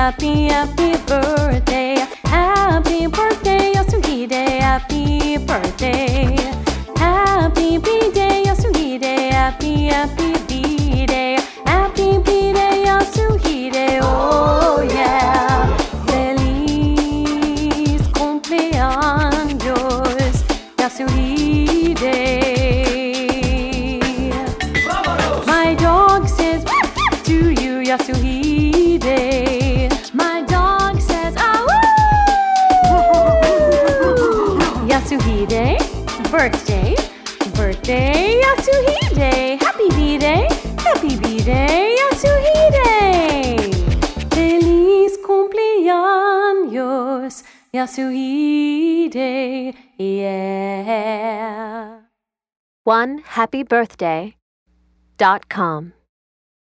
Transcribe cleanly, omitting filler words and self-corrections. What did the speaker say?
happy, happy birthday. Happy birthday, Yasuhide, happy birthday. Happy B-Day, Yasuhide, happy, happy B-Day. Happy B-Day, Yasuhide, oh yeah. Feliz cumpleaños, Yasuhide. My dog says to you, Yasuhide. My dog says, ah, woo! Yasuhide, birthday, birthday, Yasuhide. Happy B-Day, happy B-Day, Yasuhide. Feliz cumpleaños, Yasuhide, yeah. OneHappyBirthday.com